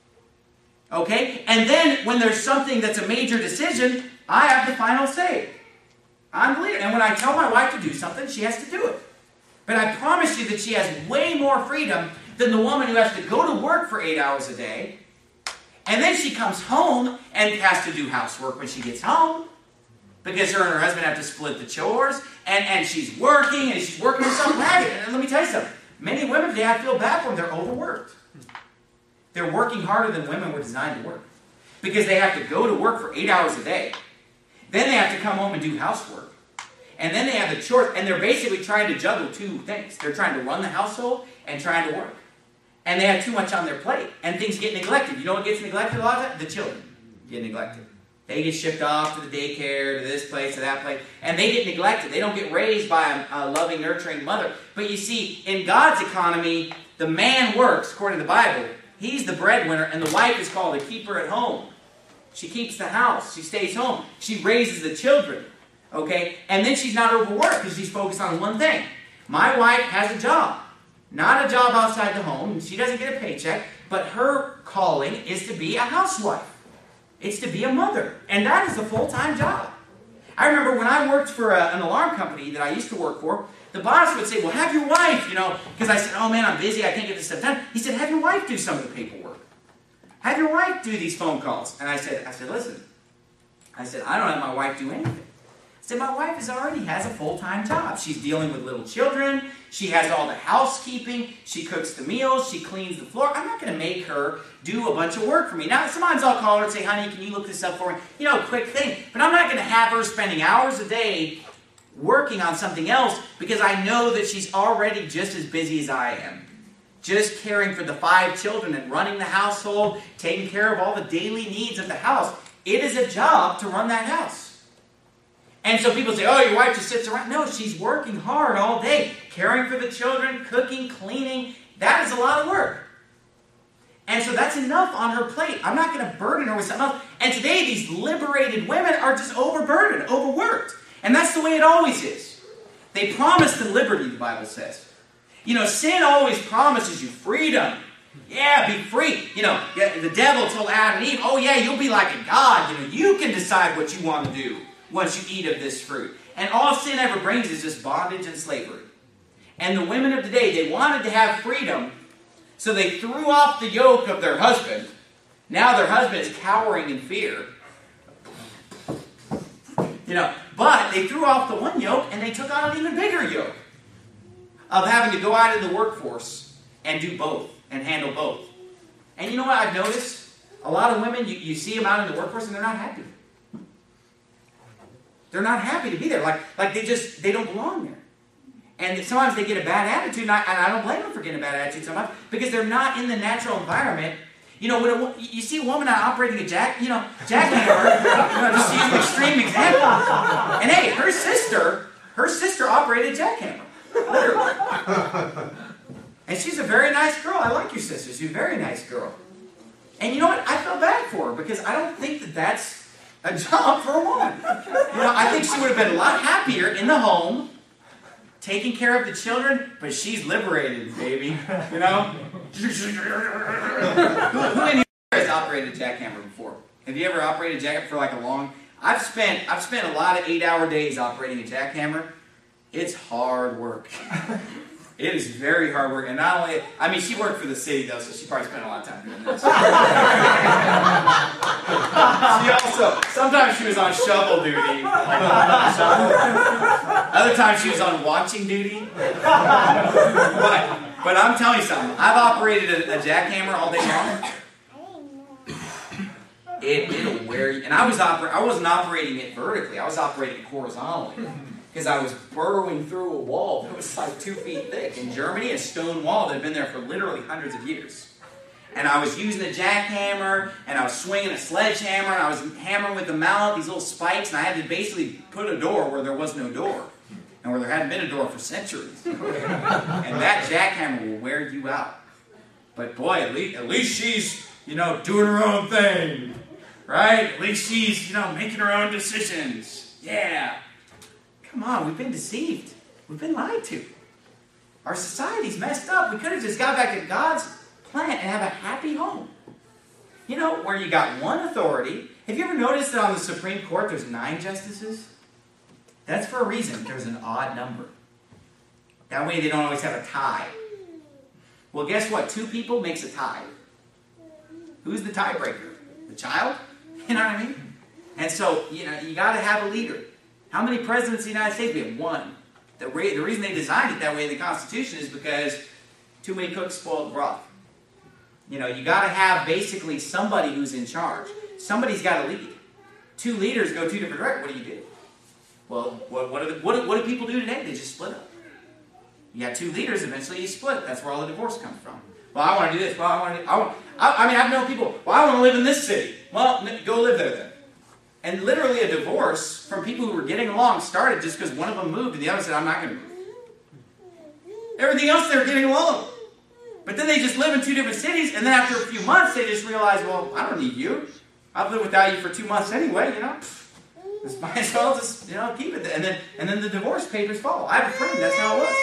Okay? And then when there's something that's a major decision, I have the final say. I'm the leader. And when I tell my wife to do something, she has to do it. But I promise you that she has way more freedom than the woman who has to go to work for 8 hours a day. And then she comes home and has to do housework when she gets home. Because her and her husband have to split the chores. And she's working herself ragged. And let me tell you something. Many women today, I feel bad for them. They're overworked. They're working harder than women were designed to work. Because they have to go to work for 8 hours a day. Then they have to come home and do housework. And then they have the chores. And they're basically trying to juggle two things. They're trying to run the household and trying to work. And they have too much on their plate. And things get neglected. You know what gets neglected a lot of that? The children get neglected. They get shipped off to the daycare, to this place, to that place. And they get neglected. They don't get raised by a loving, nurturing mother. But you see, in God's economy, the man works, according to the Bible. He's the breadwinner, and the wife is called a keeper at home. She keeps the house. She stays home. She raises the children. Okay? And then she's not overworked because she's focused on one thing. My wife has a job. Not a job outside the home. She doesn't get a paycheck. But her calling is to be a housewife. It's to be a mother. And that is a full-time job. I remember when I worked for an alarm company that I used to work for, the boss would say, well, have your wife, because I said, oh man, I'm busy, I can't get this stuff done. He said, have your wife do some of the paperwork. Have your wife do these phone calls. And I said, listen, I don't have my wife do anything. I said, my wife already has a full-time job. She's dealing with little children. She has all the housekeeping. She cooks the meals. She cleans the floor. I'm not going to make her do a bunch of work for me. Now, sometimes I'll call her and say, honey, can you look this up for me? Quick thing. But I'm not going to have her spending hours a day working on something else because I know that she's already just as busy as I am. Just caring for the 5 children and running the household, taking care of all the daily needs of the house. It is a job to run that house. And so people say, oh, your wife just sits around. No, she's working hard all day, caring for the children, cooking, cleaning. That is a lot of work. And so that's enough on her plate. I'm not going to burden her with something else. And today, these liberated women are just overburdened, overworked. And that's the way it always is. They promise the liberty, the Bible says. Sin always promises you freedom. Yeah, be free. The devil told Adam and Eve, oh yeah, you'll be like a god. You can decide what you want to do once you eat of this fruit. And all sin ever brings is just bondage and slavery. And the women of today, they wanted to have freedom, so they threw off the yoke of their husband. Now their husband is cowering in fear. But they threw off the one yoke and they took on an even bigger yoke of having to go out in the workforce and do both and handle both. And you know what I've noticed? A lot of women, you see them out in the workforce and they're not happy. They're not happy to be there. Like they don't belong there. And sometimes they get a bad attitude, and I don't blame them for getting a bad attitude sometimes, because they're not in the natural environment. When you see a woman out operating a jackhammer, just to use an extreme example. And hey, her sister operated a jackhammer. Literally. And she's a very nice girl. I like your sister. She's a very nice girl. And you know what? I feel bad for her, because I don't think that that's a job for a woman. I think she would have been a lot happier in the home, taking care of the children, but she's liberated, baby. Who in here has operated a jackhammer before? Have you ever operated a jackhammer for a long? I've spent a lot of 8-hour days operating a jackhammer. It's hard work. It is very hard work. And not only, she worked for the city though, so she probably spent a lot of time doing this. Sometimes she was on shovel duty. Other times she was on watching duty. But I'm telling you something. I've operated a jackhammer all day long. It'll wear you. And I wasn't operating it vertically. I was operating it horizontally. Because I was burrowing through a wall that was 2 feet thick. In Germany, a stone wall that had been there for literally hundreds of years. And I was using a jackhammer, and I was swinging a sledgehammer, and I was hammering with the mallet, these little spikes, and I had to basically put a door where there was no door. And where there hadn't been a door for centuries. And that jackhammer will wear you out. But boy, at least she's, doing her own thing. Right? At least she's, making her own decisions. Yeah. Come on, we've been deceived. We've been lied to. Our society's messed up. We could have just got back to God's plan and have a happy home. Where you got one authority. Have you ever noticed that on the Supreme Court there's 9 justices? That's for a reason. There's an odd number. That way they don't always have a tie. Well, guess what? 2 people makes a tie. Who's the tiebreaker? The child? You know what I mean? And so, you got to have a leader. How many presidents of the United States? We have 1. The reason they designed it that way in the Constitution is because too many cooks spoiled the broth. You got to have basically somebody who's in charge. Somebody's got to lead. 2 leaders go 2 different directions. What do you do? Well, what do people do today? They just split up. You got 2 leaders, eventually you split. That's where all the divorce comes from. Well, I want to do this. Well, I want to. I've known people. Well, I want to live in this city. Well, go live there then. And literally, a divorce from people who were getting along started just because one of them moved and the other said, "I'm not going to move." Everything else they were getting along. But then they just live in 2 different cities, and then after a few months, they just realize, well, I don't need you. I've lived without you for 2 months anyway. Just might as well just keep it there. And then the divorce papers follow. I have a friend. That's how it was.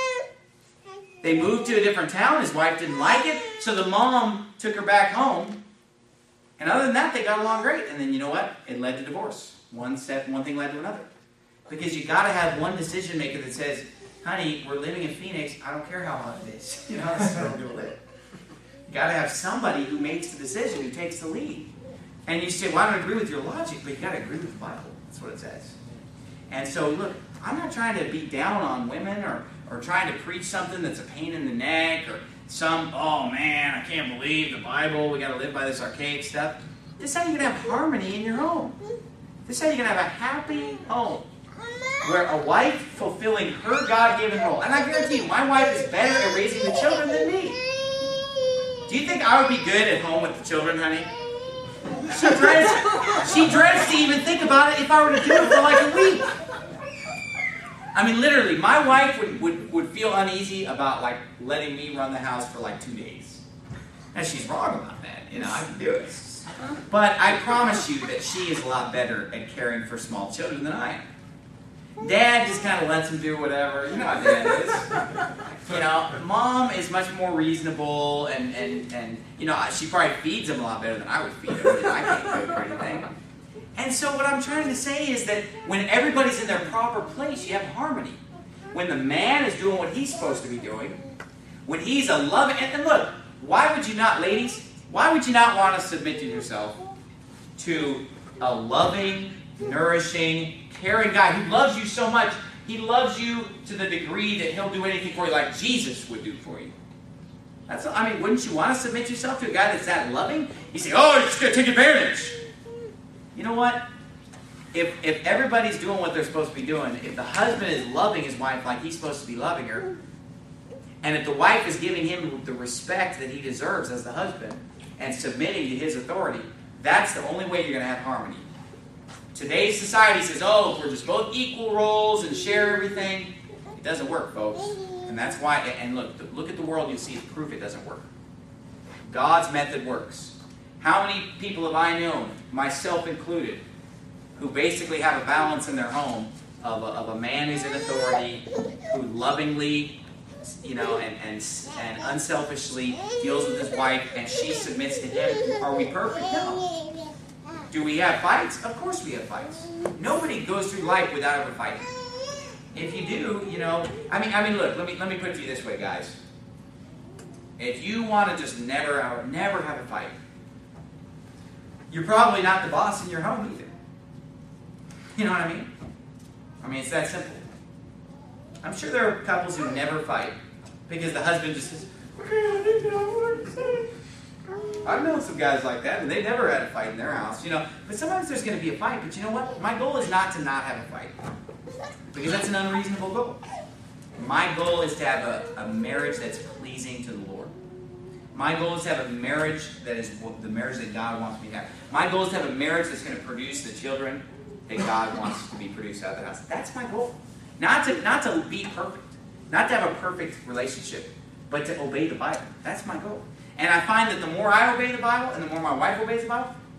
They moved to a different town. His wife didn't like it, so the mom took her back home. And other than that, they got along great. And then you know what? It led to divorce. One thing led to another. Because you got to have one decision maker that says, "Honey, we're living in Phoenix. I don't care how hot it is. This is where we're going to live." You got to have somebody who makes the decision, who takes the lead. And you say, "Well, I don't agree with your logic," but you got to agree with the Bible. That's what it says. And so, look, I'm not trying to be down on women or trying to preach something that's a pain in the neck or "Oh man, I can't believe the Bible, we got to live by this archaic stuff." This is how you're going to have harmony in your home. This is how you're going to have a happy home. Where a wife fulfilling her God-given role. And I guarantee you, my wife is better at raising the children than me. Do you think I would be good at home with the children, honey? She dreads to even think about it if I were to do it for like a week. I mean, literally, my wife would feel uneasy about letting me run the house for 2 days. And she's wrong about that. I can do it. But I promise you that she is a lot better at caring for small children than I am. Dad just kind of lets him do whatever. You know how Dad is. Mom is much more reasonable and she probably feeds him a lot better than I would feed him. I can't cook or anything. And so what I'm trying to say is that when everybody's in their proper place, you have harmony. When the man is doing what he's supposed to be doing, when he's a loving... And look, why would you not, ladies, why would you not want to submit to yourself to a loving, nourishing, caring guy who loves you so much? He loves you to the degree that he'll do anything for you like Jesus would do for you. Wouldn't you want to submit yourself to a guy that's that loving? You say, "Oh, you're just going to take advantage." You know what? If everybody's doing what they're supposed to be doing, if the husband is loving his wife like he's supposed to be loving her, and if the wife is giving him the respect that he deserves as the husband and submitting to his authority, that's the only way you're going to have harmony. Today's society says, "Oh, if we're just both equal roles and share everything," it doesn't work, folks. And that's why, and look at the world, you'll see proof it doesn't work. God's method works. How many people have I known, myself included, who basically have a balance in their home of a man who's in authority, who lovingly, and unselfishly deals with his wife, and she submits to him? Are we perfect? No. Do we have fights? Of course we have fights. Nobody goes through life without ever fighting. If you do, look, let me put it to you this way, guys. If you want to just never have a fight, you're probably not the boss in your home either. You know what I mean? It's that simple. I'm sure there are couples who never fight because the husband just says, "Okay, I need to know what to say." I've known some guys like that, and they never had a fight in their house, But sometimes there's going to be a fight. But you know what? My goal is not to not have a fight, because that's an unreasonable goal. My goal is to have a marriage that's pleasing to the Lord. My goal is to have a marriage that is the marriage that God wants me to have. My goal is to have a marriage that's going to produce the children that God wants to be produced out of the house. That's my goal. Not to be perfect. Not to have a perfect relationship, but to obey the Bible. That's my goal. And I find that the more I obey the Bible and the more my wife obeys the Bible,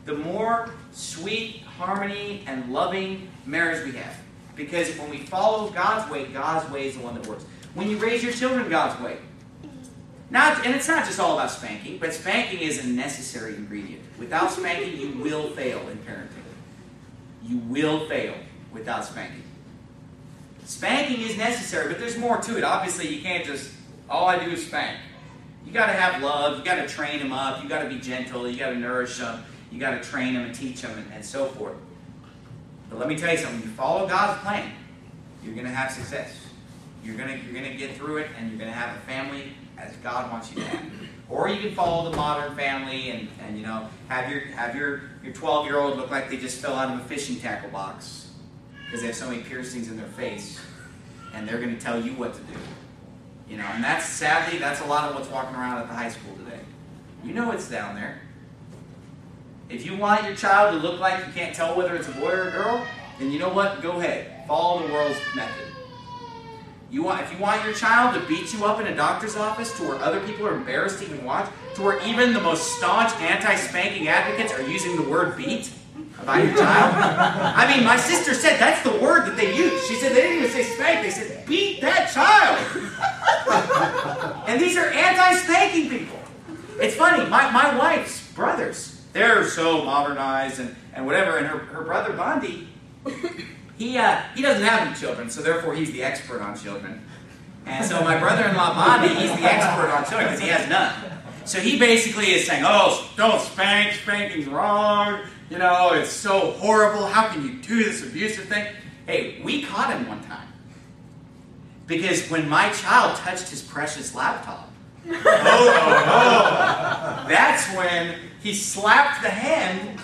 the more sweet, harmony, and loving marriage we have. Because when we follow God's way is the one that works. When you raise your children God's way. And it's not just all about spanking, but spanking is a necessary ingredient. Without spanking, you will fail in parenting. You will fail without spanking. Spanking is necessary, but there's more to it. Obviously, you can't just, all I do is spank. You got to have love. You got to train them up. You got to be gentle. You got to nourish them. You got to train them and teach them and so forth. But let me tell you something. When you follow God's plan, you're going to have success. You're going to get through it, and you're going to have a family as God wants you to have. Or you can follow the modern family and you know, have your 12-year-old look like they just fell out of a fishing tackle box because they have so many piercings in their face, and they're going to tell you what to do. You know, and sadly, that's a lot of what's walking around at the high school today. You know it's down there. If you want your child to look like you can't tell whether it's a boy or a girl, then you know what? Go ahead. Follow the world's method. If you want your child to beat you up in a doctor's office to where other people are embarrassed to even watch, to where even the most staunch anti-spanking advocates are using the word beat about your child. I mean, my sister said that's the word that they use. She said they didn't even say spank, they said beat that child. And these are anti-spanking people. It's funny, my wife's brothers, they're so modernized and whatever, and her brother Bondi, he doesn't have any children, so therefore he's the expert on children. And so my brother-in-law Bondi, he's the expert on children because he has none. So he basically is saying, oh, don't spank, spanking's wrong, you know, it's so horrible, how can you do this abusive thing? Hey, we caught him one time. Because when my child touched his precious laptop, that's when he slapped the hand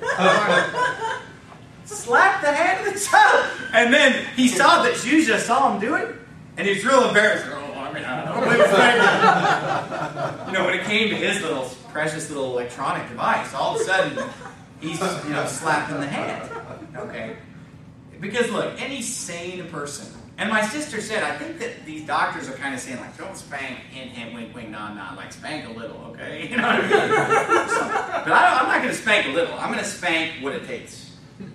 of the child. And then he saw that Juja saw him do it, and he was real embarrassed. Oh, I mean, I don't know what he was thinking. You know, when it came to his little precious little electronic device, all of a sudden he's slapping the hand. Okay? Because look, any sane person, and my sister said, I think that these doctors are kind of saying, like, don't spank, hint, hint, wink, wink, nod, nod, like, spank a little, okay? You know what I mean? But I'm not going to spank a little. I'm going to spank what it takes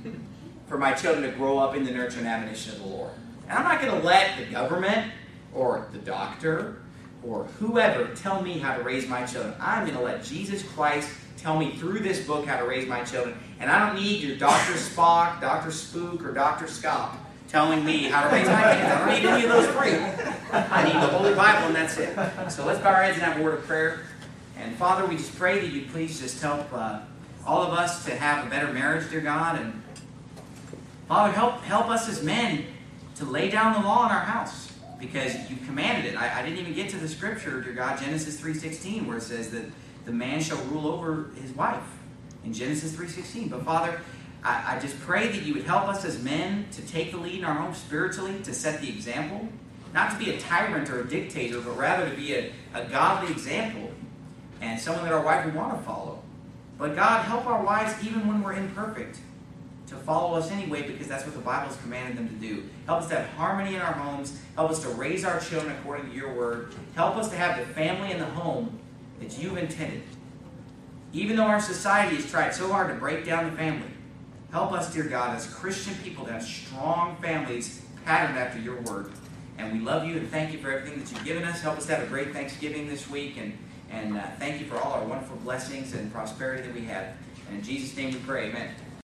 for my children to grow up in the nurture and admonition of the Lord. And I'm not going to let the government or the doctor or whoever tell me how to raise my children. I'm going to let Jesus Christ tell me through this book how to raise my children. And I don't need your Dr. Spock, Dr. Spook, or Dr. Scop telling me how to raise my kids. I don't need any of those three. I need the Holy Bible, and that's it. So let's bow our heads and have a word of prayer. And Father, we just pray that you please just help all of us to have a better marriage, dear God. And Father, help us as men to lay down the law in our house, because you commanded it. I didn't even get to the scripture, dear God, Genesis 3:16, where it says that the man shall rule over his wife in Genesis 3:16. But Father, I just pray that you would help us as men to take the lead in our home spiritually, to set the example, not to be a tyrant or a dictator, but rather to be a godly example and someone that our wife would want to follow. But God, help our wives even when we're imperfect to follow us anyway, because that's what the Bible's commanded them to do. Help us to have harmony in our homes. Help us to raise our children according to your word. Help us to have the family in the home that you've intended. Even though our society has tried so hard to break down the family, help us, dear God, as Christian people to have strong families patterned after your word. And we love you and thank you for everything that you've given us. Help us to have a great Thanksgiving this week. And thank you for all our wonderful blessings and prosperity that we have. And in Jesus' name we pray, amen.